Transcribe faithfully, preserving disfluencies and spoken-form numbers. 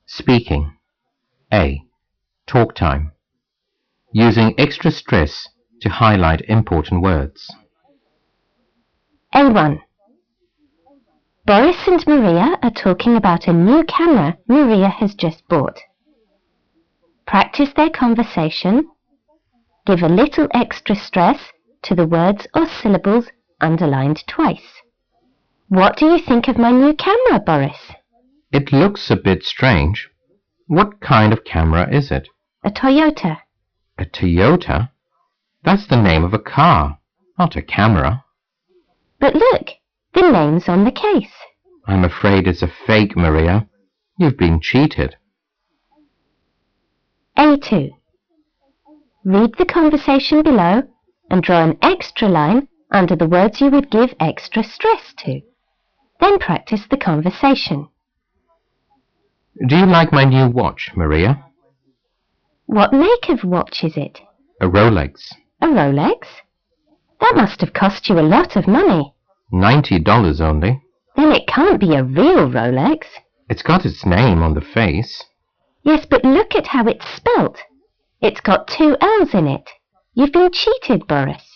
Speaking. A. Talk time. Using extra stress to highlight important words. A one. Boris and Maria are talking about a new camera Maria has just bought. Practice their conversation. Give a little extra stress to the words or syllables underlined twice. What do you think of my new camera, Boris? It looks a bit strange. What kind of camera is it? A Toyota. A Toyota? That's the name of a car, not a camera. But look, the name's on the case. I'm afraid it's a fake, Maria. You've been cheated. A two. Read the conversation below and draw an extra line under the words you would give extra stress to. Then practice the conversation. Do you like my new watch, Maria? What make of watch is it? A Rolex. A Rolex? That must have cost you a lot of money. Ninety dollars only. Then it can't be a real Rolex. It's got its name on the face. Yes, but look at how it's spelt. It's got two L's in it. You've been cheated, Boris.